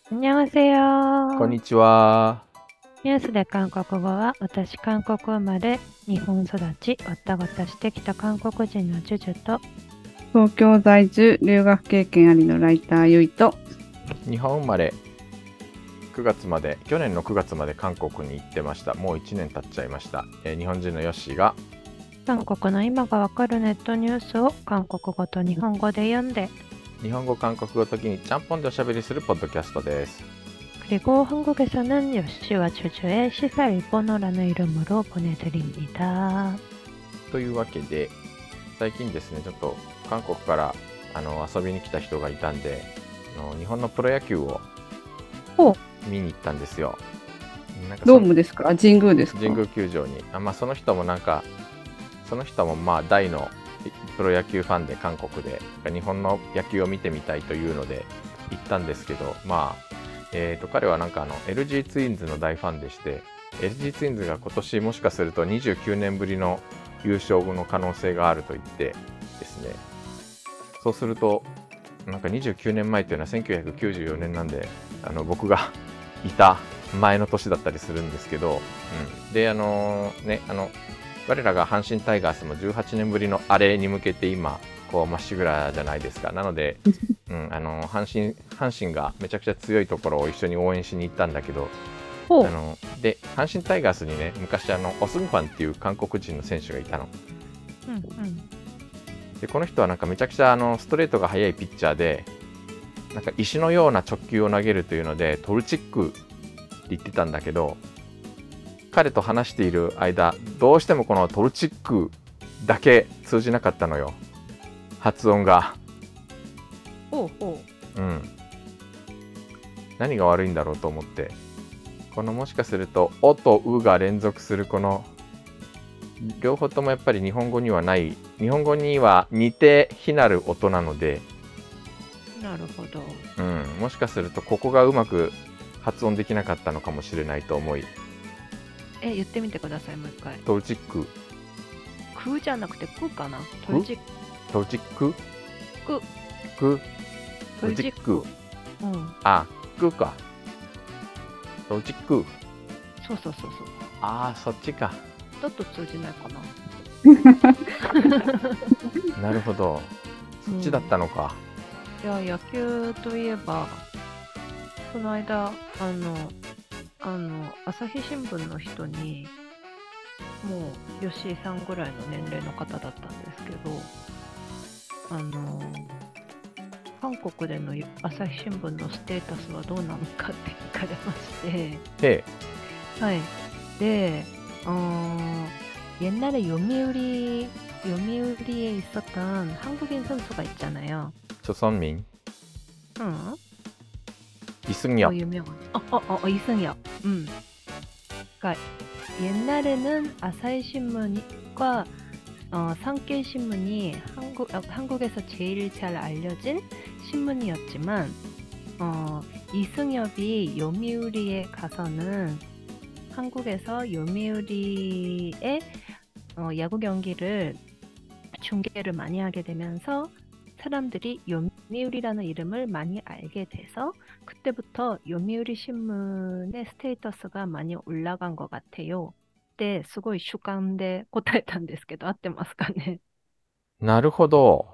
こん 안녕하세요. にちは。 ニュースで韓国語は、私、韓国生まれ、日本育ち、わったわたしてきた韓国人のジュジュと、 東京在住、留学経験ありのライター、ゆいと、 日本生まれ9月まで、去年の9月まで韓国に行ってました。もう1年経っちゃいました。日本人のヨッシーが韓国の今がわかるネットニュースを韓国語と日本語で読んで、 日本語、韓国語時にちゃんぽんでおしゃべりするポッドキャストです。 그리고 한국에서는 요시와 주주의 시사 일본어라는 이름으로 보내드립니다. というわけで、最近ですね、ちょっと韓国から遊びに来た人がいたんで、日本のプロ野球をお見に行ったんですよ。なんかドームですか？神宮ですか？ 神宮球場に。その人もまあ大のプロ野球ファンで、韓国で日本の野球を見てみたいというので行ったんですけど、彼はLG ツインズの大ファンでして、 LG ツインズが今年もしかすると29年ぶりの優勝の可能性があると言ってですね、そうすると29年前というのは1994年なんで、僕がいた前の年だったりするんですけど、で我らが阪神タイガースも18年ぶりのアレに向けて今こうまっしぐらじゃないですか。なので、阪神がめちゃくちゃ強いところを一緒に応援しに行ったんだけど、で阪神タイガースにね、昔オスンファンっていう韓国人の選手がいたの。でこの人はめちゃくちゃストレートが速いピッチャーで、石のような直球を投げるというのでトルチックって言ってたんだけど、彼と話している間、どうしてもこのトルチックだけ通じなかったのよ、発音が。何が悪いんだろうと思って、もしかすると「お」と「う」が連続するこの両方ともやっぱり日本語には似て非なる音なので、 なるほど。 もしかするとここがうまく発音できなかったのかもしれないと思い。 言ってみてください、もう一回。 トルチック。 クじゃなくてクかな。トルチットルチックク。 トルチック。クか。トルチック。 そう。 そっちか。 だと通じないかな。 なるほど。そっちだったのか。 いや、野球といえば、この間、朝日新聞の人に、もう、吉井さんぐらいの年齢の方だったんですけど、韓国での朝日新聞のステータスはどうなのかって聞かれまして、はい。で、옛날에 요미우리에 있었던 한국인 선수가 있잖아요. 조선민. 응? 이승엽. 유명한. 이승엽. 그러니까 옛날에는 아사히 신문과 산케이 신문이 한국에서 제일 잘 알려진 신문이었지만, 이승엽이 요미우리에 가서는 한국에서 요미우리의 야구 경기를 중계를 많이 하게 되면서 사람들이 요미우리라는 이름을 많이 알게 돼서 그때부터 요미우리 신문의 스테이터스가 많이 올라간 것 같아요. ってすごい主観で答えたんですけど、合ってますかね。 なるほど。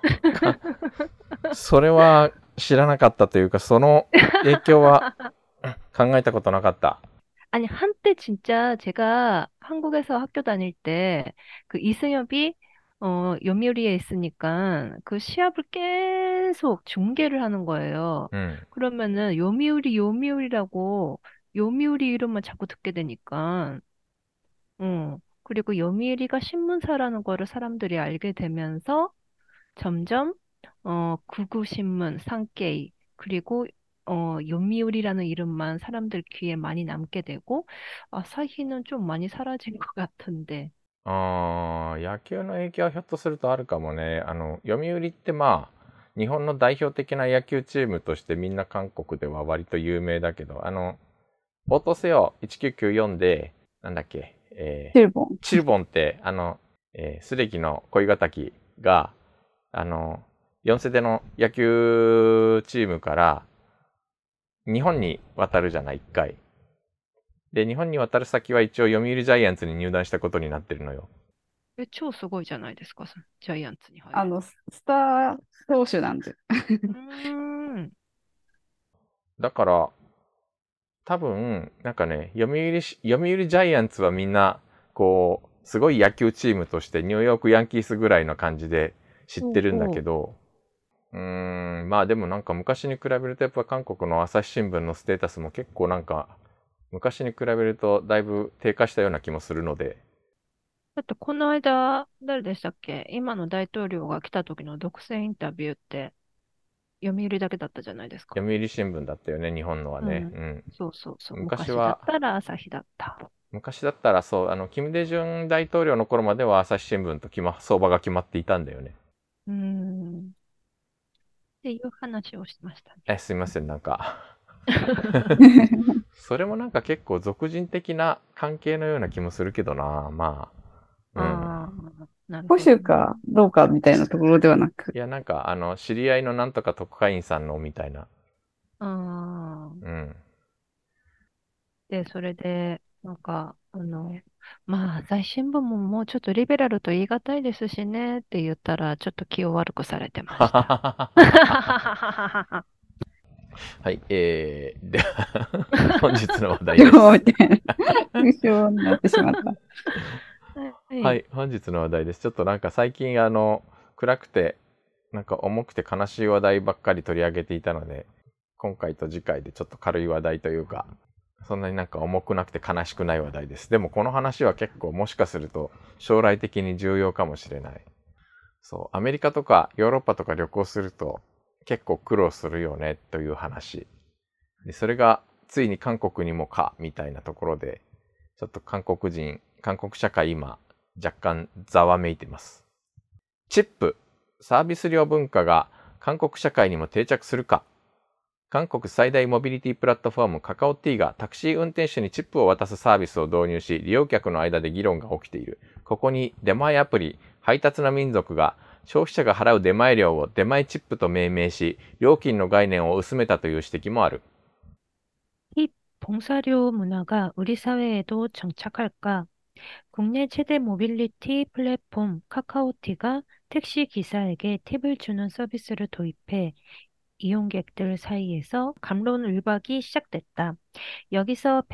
それは知らなかったというか、その影響は考えたことなかった。 아니, 한때 진짜 제가 한국에서 학교 다닐 때 그 이승엽이 요미우리에 있으니까 그 시합을 계속 중계를 하는 거예요. 그러면은 요미우리라고 요미우리 이름만 자꾸 듣게 되니까, 그리고 요미우리가 신문사라는 거를 사람들이 알게 되면서 점점 구구신문, 산케이, 그리고 요미우리라는 이름만 사람들 귀에 많이 남게 되고, 아사히는 좀 많이 사라진 것 같은데. 野球の影響はひょっとするとあるかもね。読売って日本の代表的な野球チームとしてみんな韓国では割と有名だけど、オートセオ1994で、なんだっけ、チルボンって、スレギの恋敵が、4世での野球チームから、 日本に渡るじゃない、一回。で、日本に渡る先は一応読売ジャイアンツに入団したことになってるのよ。 超すごいじゃないですか、ジャイアンツに入る。 スター投手なんで。 うーん。 だから、多分、なんかね、読売ジャイアンツはみんな、こう、すごい野球チームとしてニューヨークヤンキースぐらいの感じで知ってるんだけど、まあでもなんか昔に比べるとやっぱ韓国の朝日新聞のステータスも結構なんか、昔に比べるとだいぶ低下したような気もするので、 だってこの間、誰でしたっけ、今の大統領が来た時の独占インタビューって、読売だけだったじゃないですか。 読売新聞だったよね、日本のはね。 うん。そうそうそう。 昔は、 昔だったら朝日だった。 昔だったらそう、キム・デジュン大統領の頃までは朝日新聞と相場が決まっていたんだよね。 っていう話をしましたね。 すいません、なんかそれもなんか結構俗人的な関係のような気もするけどな、まあ。 ああ、なる保ほど。 守かどうかみたいなところではなく。 いや、なんか、知り合いのなんとか特派員さんのみたいな。 ああ。 うん。 で、それで、まあ、朝日新聞ももうちょっとリベラルと言い難いですしねって言ったら、ちょっと気を悪くされてました。 はい、では、本日の話題です。 今日みたいな。不詳になってしまった。 はい、本日の話題です。ちょっとなんか最近暗くて、なんか重くて悲しい話題ばっかり取り上げていたので、今回と次回でちょっと軽い話題というか、そんなになんか重くなくて悲しくない話題です。でもこの話は結構もしかすると将来的に重要かもしれない。そう、アメリカとかヨーロッパとか旅行すると結構苦労するよねという話。で、それがついに韓国にもかみたいなところで、ちょっと韓国社会今若干ざわめいてます。チップ、サービス料文化が韓国社会にも定着するか。韓国最大モビリティプラットフォームカカオ T がタクシー運転手にチップを渡すサービスを導入し、利用客の間で議論が起きている。ここに出前アプリ、配達の民族が消費者が払う出前料を出前チップと命名し、料金の概念を薄めたという指摘もある。 이 봉사료 문화가 우리 사회에도 정착할까? 국내 최대 모빌리티 플랫폼 카카오티가 택시 기사에게 팁을 주는 서비스를 도입해 이용객들 사이에서 갑론을박이 시작됐다. 여기서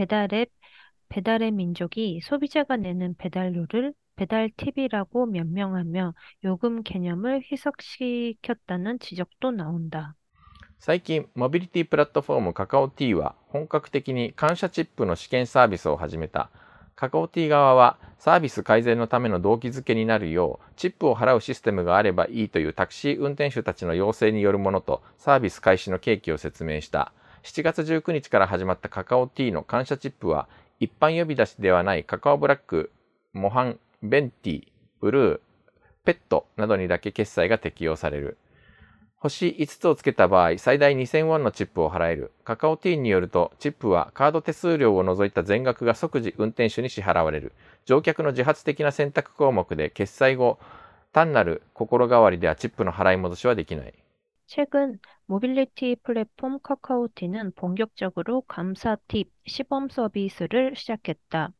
배달의 민족이 소비자가 내는 배달료를 배달 팁이라고 명명하며 요금 개념을 희석시켰다는 지적도 나온다. 最近、モビリティプラットフォームカカオ T は本格的に感謝チップの試験サービスを始めた。カカオ T 側はサービス改善のための動機づけになるよう、チップを払うシステムがあればいいというタクシー運転手たちの要請によるものとサービス開始の契機を説明した。7月19日から始まったカカオ T の感謝チップは、一般呼び出しではないカカオブラック、モハン、ベンティ、ブルー、ペットなどにだけ決済が適用される。星5つをつけた場合、最大2000ウォンのチップを払える。カカオティーンによると、チップはカード手数料を除いた全額が即時運転手に支払われる。乗客の自発的な選択項目で決済後、単なる心変わりではチップの払い戻しはできない。 최근 모빌리티 플랫폼 카카오티는 본격적으로 감사 팁 시범 서비스를 시작했다.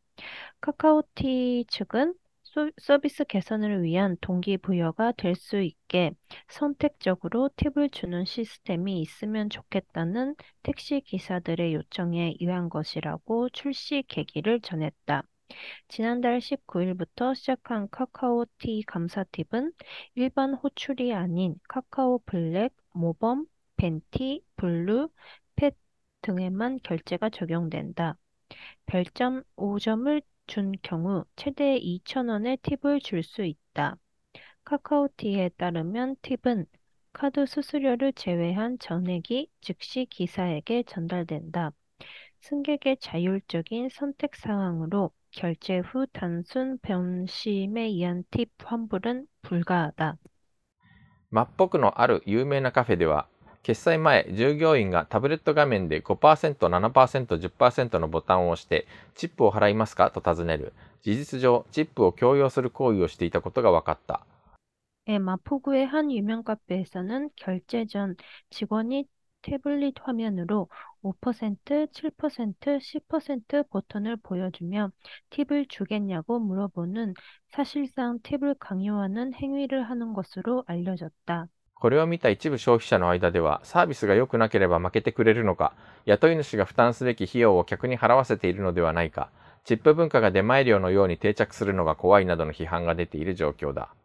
카카오티 측은 서비스 개선을 위한 동기부여가 될 수 있게 선택적으로 팁을 주는 시스템이 있으면 좋겠다는 택시 기사들의 요청에 의한 것이라고 출시 계기를 전했다. 지난달 19일부터 시작한 카카오티 감사 팁은 일반 호출이 아닌 카카오 블랙, 모범, 벤티, 블루, 펫 등에만 결제가 적용된다. 별점 5점을 준 경우 최대 2,000원의 팁을 줄 수 있다. 카카오티에 따르면 팁은 카드 수수료를 제외한 전액이 즉시 기사에게 전달된다. 승객의 자율적인 선택 사항으로 결제 후 단순 변심에 의한 팁 환불은 불가하다. 真っぽくのある有名なカフェでは、決済前、従業員がタブレット画面で 5%、7%、10% のボタンを押して、チップを払いますかと尋ねる。事実上、チップを強要する行為をしていたことが分かった。 마포구의 한 유명 카페에서는 결제 전 직원이 태블릿 화면으로 5%, 7%, 10% 버튼을 보여주며 팁을 주겠냐고 물어보는 사실상 팁을 강요하는 행위를 하는 것으로 알려졌다. これを見た一部消費者の間では、サービスが良くなければ負けてくれるのか、雇い主が負担すべき費用を客に払わせているのではないか、チップ文化が出前料のように定着するのが怖いなどの批判が出ている状況だ。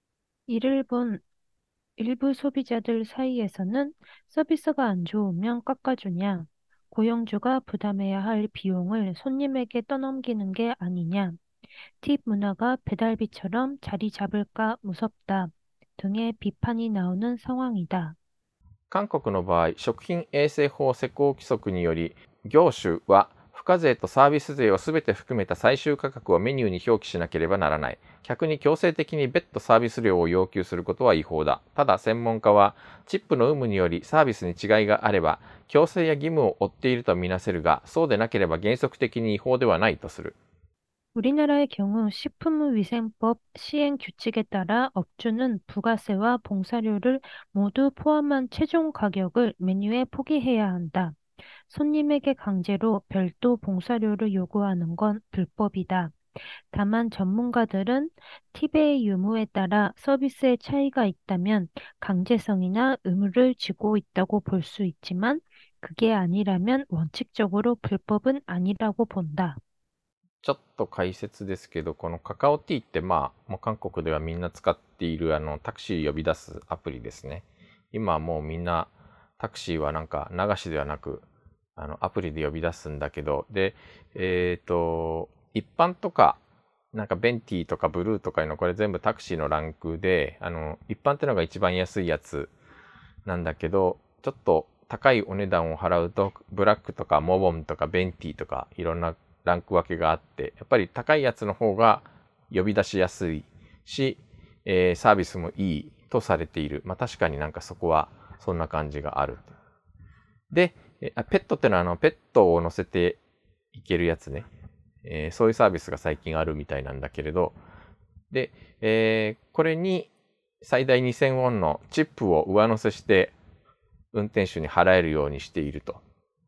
이를 본 일부 소비자들 사이에서는 서비스가 안 좋으면 깎아주냐, 고용주가 부담해야 할 비용을 손님에게 떠넘기는 게 아니냐, 팁 문화가 배달비처럼 자리 잡을까 무섭다 등의 비판이 나오는 상황이다. 韓国の場合、食品衛生法施行規則により、業種は付加税とサービス税をすべて含めた最終価格をメニューに表記しなければならない。客に強制的に別途サービス料を要求することは違法だ。ただ専門家は、チップの有無によりサービスに違いがあれば、強制や義務を負っているとみなせるが、そうでなければ原則的に違法ではないとする。 우리나라의 경우 식품위생법 시행 규칙에 따라 업주는 부가세와 봉사료를 모두 포함한 최종 가격을 메뉴에 포기해야 한다. 손님에게 강제로 별도 봉사료를 요구하는 건 불법이다. 다만 전문가들은 팁의 유무에 따라 서비스의 차이가 있다면 강제성이나 의무를 지고 있다고 볼 수 있지만 그게 아니라면 원칙적으로 불법은 아니라고 본다. ちょっと解説ですけど、このカカオティーってもう韓国ではみんな使っているタクシー呼び出すアプリですね。今はもうみんなタクシーはなんか流しではなく、アプリで呼び出すんだけど、で、一般とか、なんかベンティとかブルーとかいうの、これ全部タクシーのランクで、一般ってのが一番安いやつなんだけど、ちょっと高いお値段を払うと、ブラックとかモボンとかベンティとかいろんなランク分けがあって、やっぱり高いやつの方が呼び出しやすいし、サービスもいいとされている。まあ確かになんかそこはそんな感じがある。で、ペットってのはペットを乗せていけるやつね。そういうサービスが最近あるみたいなんだけれど、で、これに最大2000ウォンのチップを上乗せして運転手に払えるようにしていると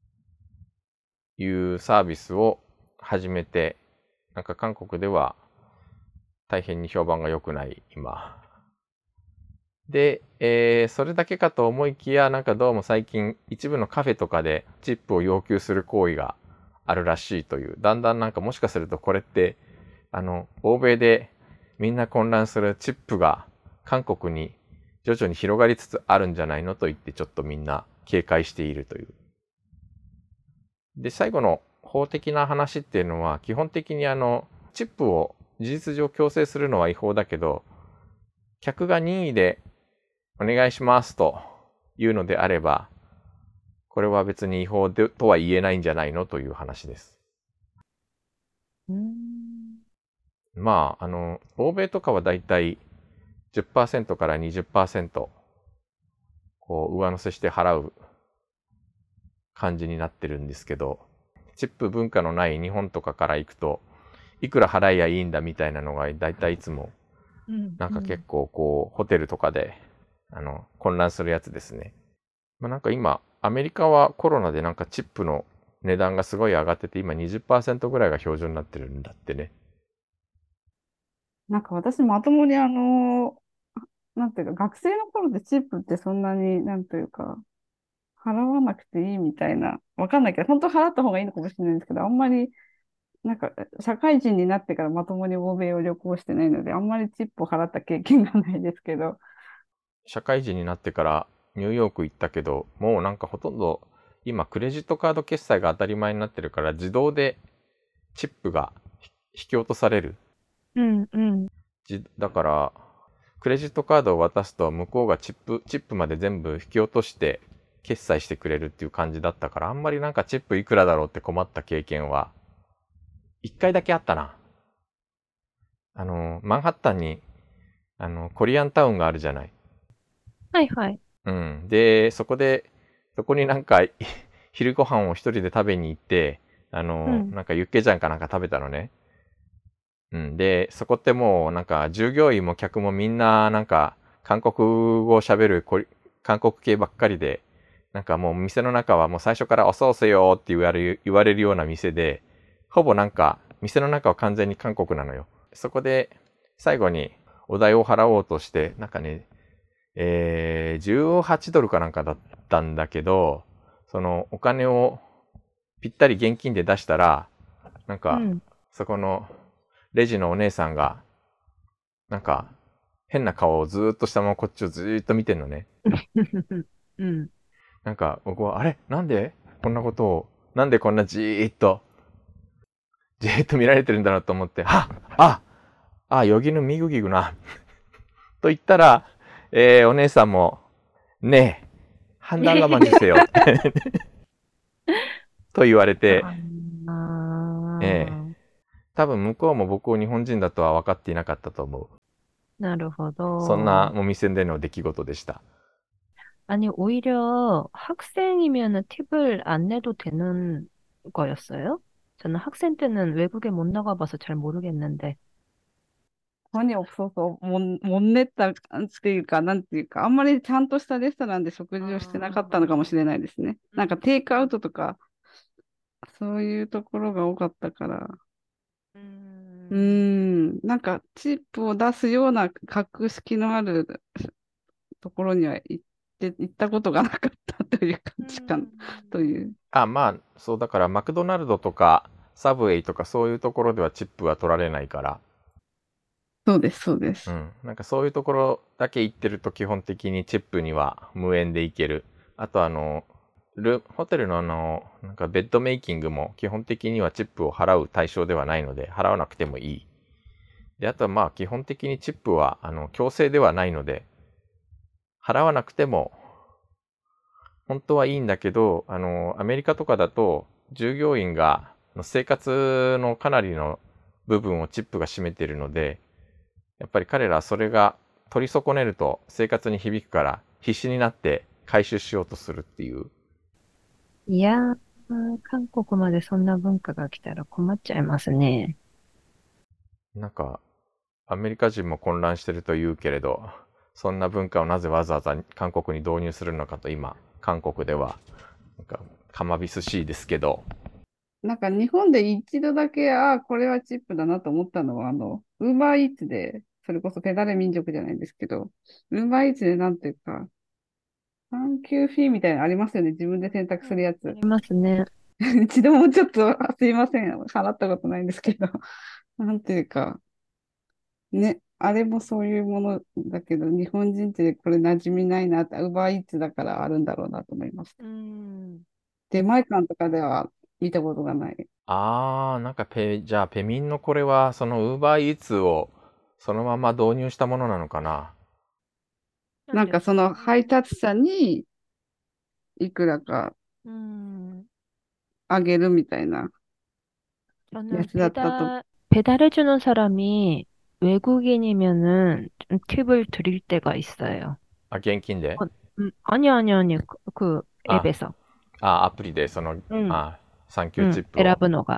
いうサービスを始めて、なんか韓国では大変に評判が良くない今。で、それだけかと思いきや、なんかどうも最近一部のカフェとかでチップを要求する行為があるらしいという、だんだんなんかもしかするとこれって欧米でみんな混乱するチップが韓国に徐々に広がりつつあるんじゃないのと言ってちょっとみんな警戒しているという。で、最後の法的な話っていうのは基本的にチップを事実上強制するのは違法だけど、客が任意でお願いしますというのであれば、これは別に違法でとは言えないんじゃないのという話です。まあ、欧米とかはだいたい 10% から 20% こう上乗せして払う感じになってるんですけど、チップ文化のない日本とかから行くと、いくら払いやいいんだみたいなのがだいたいいつも、なんか結構こう、ホテルとかで、混乱するやつですね。まあ、なんか今、アメリカはコロナでなんかチップの値段がすごい上がってて、今 20% ぐらいが標準になってるんだってね。 なんか私まともになんていうか、学生の頃でチップってそんなに、なんというか、払わなくていいみたいな、わかんないけど、本当払った方がいいのかもしれないんですけど、あんまり、なんか、社会人になってからまともに欧米を旅行してないので、あんまりチップを払った経験がないですけど。 社会人になってからニューヨーク行ったけど、もうなんかほとんど、今クレジットカード決済が当たり前になってるから、自動でチップが引き落とされる。だから、クレジットカードを渡すと向こうがチップまで全部引き落として決済してくれるっていう感じだったから、あんまりなんかチップいくらだろうって困った経験は一回だけあったな。マンハッタンにコリアンタウンがあるじゃない。 はいはい。 で、そこになんか昼ご飯を一人で食べに行って、なんかユッケジャンかなんか食べたのね。で、そこってもうなんか従業員も客もみんななんか韓国語を喋る韓国系ばっかりで、 なんかもう店の中はもう最初からおそうせよって言われるような店で、ほぼなんか店の中は完全に韓国なのよ。そこで最後にお代を払おうとして、なんかね、18ドルかなんかだったんだけど、そのお金をぴったり現金で出したら、なんかそこのレジのお姉さんが、なんか変な顔をずーっとしたままこっちをずーっと見てんのね。 うん。 なんか僕は、あれなんでこんなことを、なんでこんなじーっと見られてるんだろうと思って、여기는 미국이구나 と言ったら、お姉さんも、ねえ、判断我慢주세요と言われて、多分向こうも僕を日本人だとは分かっていなかったと思う。 なるほそんなど。 お店での出来事でした。 아니, 오히려 학생이면 팁을 안 내도 되는 거였어요? 저는 학생 때는 외국에 못 나가봐서 잘 모르겠는데. 돈이 없어서 못 냈다っていうか、なんていうか、あんまりちゃんとしたレストランで食事をしてなかったのかもしれないですね。なんかテイクアウトとか、そういうところが多かったから。なんかチップを出すような格式のあるところには行ったことがなかったという感じかな、という。 まあ、そうだからマクドナルドとかサブウェイとかそういうところではチップは取られないから。 そうです、そうです。 なんかそういうところだけ行ってると基本的にチップには無縁で行ける。あとホテルのなんかベッドメイキングも基本的にはチップを払う対象ではないので、払わなくてもいい。で、あとはまあ基本的にチップは強制ではないので、払わなくても本当はいいんだけど、アメリカとかだと従業員が生活のかなりの部分をチップが占めているので、やっぱり彼らはそれが取り損ねると生活に響くから必死になって回収しようとするっていう。 いやー、韓国までそんな文化が来たら困っちゃいますね。 なんかアメリカ人も混乱してると言うけれど、そんな文化をなぜわざわざ韓国に導入するのかと今韓国ではなんかかまびすしいですけど。 なんか日本で一度だけ、これはチップだなと思ったのは、ウーバーイーツで、それこそペダル民族じゃないんですけど、ウーバーイーツでなんていうか、サンキューフィーみたいなのありますよね。自分で選択するやつ。 ありますね。 一度もちょっと、すいません。払ったことないんですけど、なんていうか、ね、あれもそういうものだけど、日本人ってこれ馴染みないなって、ウーバーイーツだからあるんだろうなと思います。出前館とかでは見たことがない。 なんかじゃあペミンのこれはそのウーバーイーツをそのまま導入したものなのかな。 なんかその配達者にいくらかあげるみたいなや 저는 つだったと。 배달해주는 사람이 외국인이면은 좀 팁을 드릴 때가 있어요. 現金で。 아니. 그 あ、 앱에서. アプリで 응, サンキューチップを。 에라브노가,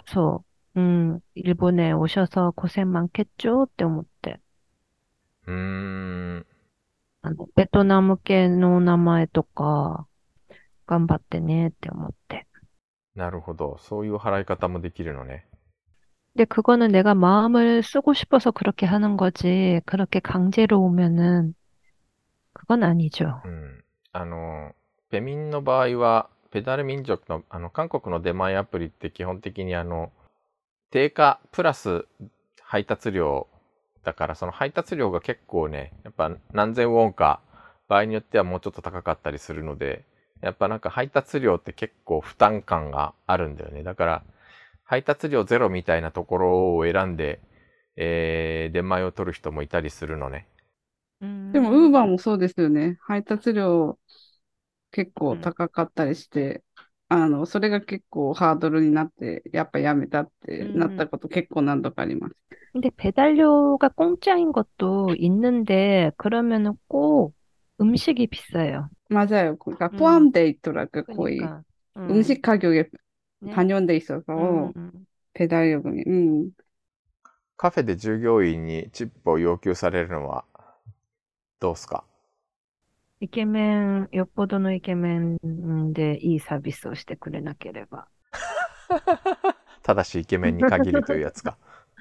일본에 오셔서 고생 많겠죠?って思って。 うーん、 ベトナム系の名前とか、頑張ってねって思って。 なるほど。そういう払い方もできるのね。 근데 그거는 내가 마음을 쓰고 싶어서 그렇게 하는 거지. 그렇게 강제로 오면은 그건 아니죠. ペミンの場合は、ペダル民族の、韓国の出前アプリって基本的に定価プラス配達料だから、その配達料が結構ね、やっぱ何千ウォンか、場合によってはもうちょっと高かったりするので、やっぱなんか配達料って結構負担感があるんだよね。だから、配達料ゼロみたいなところを選んで、出前を取る人もいたりするのね。 でも、ウーバーもそうですよね。配達料結構高かったりして、それが結構ハードルになって、やっぱやめたってなったこと結構何度かあります。 근데 배달료가 공짜인 것도 있는데, 그러면은 꼭 음식이 비싸요. 맞아요. 그러니까 포함돼 있더라고요, 거의. 그러니까, 음식 가격에 네. 반영돼 있어서 배달요금이. カフェで従業員にチップを要求されるのはどうすか？ イケメン、よっぽどのイケメンでいいサービスをしてくれなければ。 ただしイケメンに限るというやつか。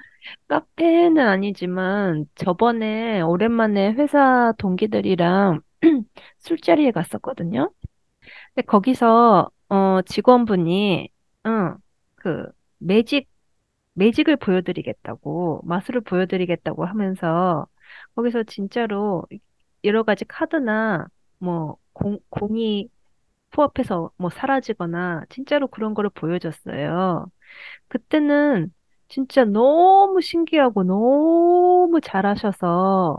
카페는 아니지만 저번에 오랜만에 회사 동기들이랑 술자리에 갔었거든요. 근데 거기서 직원분이 응, 그 매직 매직을 보여드리겠다고 마술을 보여드리겠다고 하면서 거기서 진짜로 여러 가지 카드나 뭐 공이 코앞에서 뭐 사라지거나 진짜로 그런 거를 보여줬어요. 그때는 진짜 너무 신기하고 너무 잘하셔서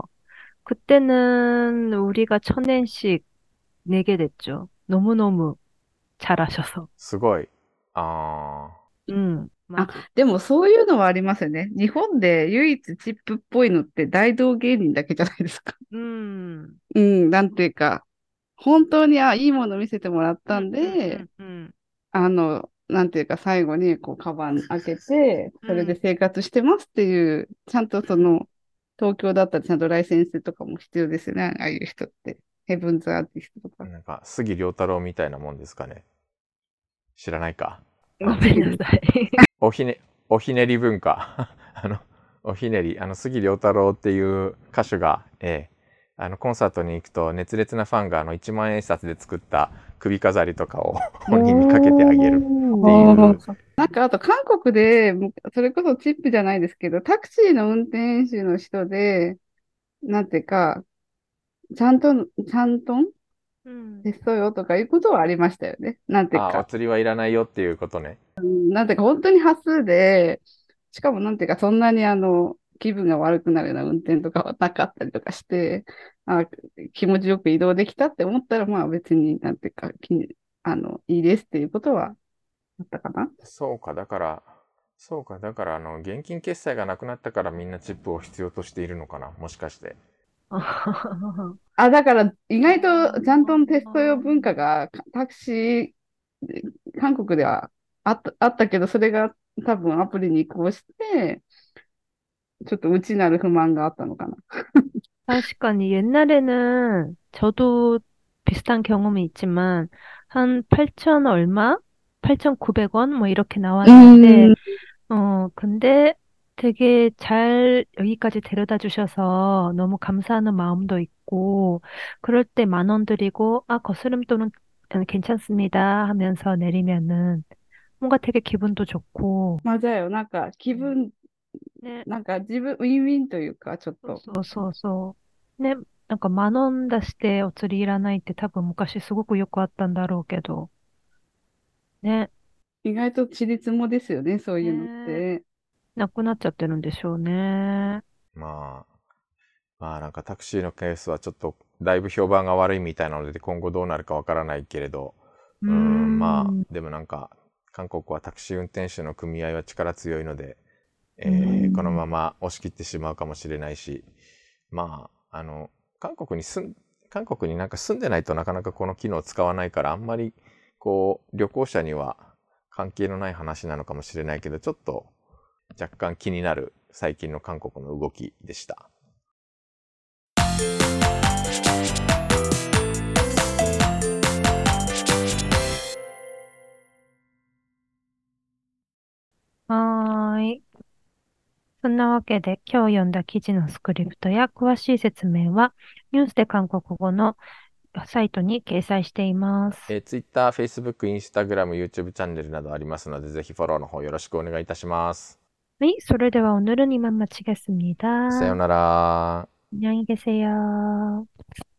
그때는 우리가 1000엔씩 내게 됐죠. 너무너무 잘하셔서. すごい。ああ、 맞아. でもそういうのはありますよね。日本で唯一チップっぽいのって大道芸人だけじゃないですか。 음, うん、なんていうか、本当に、いいもの見せてもらったん 음, で、 음, 음, なんていうか、最後に、カバン開けて、それで 음, 生活してますっていう、ちゃんと東京だったらちゃんとライセンスとかも必要ですよね、ああいう人って。ヘブンズアーティストとか。 なんか杉良太郎みたいなもんですかね。知らないか。 ごめんなさい。 おひね、おひねり文化。おひねり、杉良太郎っていう歌手が、コンサートに行くと熱烈なファンが1万円札で作った首飾りとかを本人にかけてあげるっていああ、 う。 なんか、あと韓国で、それこそチップじゃないですけど、タクシーの運転手の人で、なんていうか、ちゃんとテ 음, ストよとかいうことはありましたよね。なんていうあ、おか、 釣りはいらないよっていうことね。 なんていうか、本当に端数で、しかもなんていうか、そんなに気分が悪くなるような運転とかはなかったりとかして、あ、気持ちよく移動できたって思ったら、まあ別になんていうか、いいですっていうことはあったかな。 そうか、だから、そうか、だから現金決済がなくなったからみんなチップを必要としているのかな、もしかして。 あ、だから意外とちゃんとテスト用文化がタクシー、韓国ではあったけど、それが多分アプリに移行して、ちょっと内なる不満があったのかな。 確かに옛날에는 저도 비슷한 경험이 있지만 한 8천 얼마? 8,900원? 뭐 이렇게 う 나왔는데 ーん、 근데 되게 잘 여기까지 데려다 주셔서 너무 감사하는 마음도 있고 그럴 때 10,000원 드리고 거스름돈은 괜찮습니다 하면서 내리면은 뭔가 되게 기분도 좋고 まあ、じゃあよ、なんか気 음, 分、 ね、 なんか自分、ウィンウィンというか、ちょっと、 そうそうそう。ね、なんか10,000出してお釣りいらないって多分昔すごくよくあったんだろうけど、ね、 意外とちりつもですよね、そういうのっね、 て。 なくなっちゃってるんでしょうね。 まあ、まあなんかタクシーのケースはちょっとだいぶ評判が悪いみたいなので今後どうなるかわからないけれど、 うーまん、 あでもなんか韓国はタクシー運転手の組合は力強いので、 うーこのまん、 ま押し切ってしまうかもしれないし、まあ韓国に韓国になんか住んでないとなかなかこの機能を使わないからあんまりこう旅行者には関係のない話なのかもしれないけど、ちょっと若干気になる最近の韓国の動きでした。 はーい。そんなわけで今日読んだ記事のスクリプトや詳しい説明はニュースで韓国語のサイトに掲載しています。 Twitter、Facebook、Instagram、YouTube チャンネルなどありますので、ぜひフォローの方よろしくお願いいたします。 네, それでは오늘은이만마치겠습니다. さようなら。 안녕히 계세요.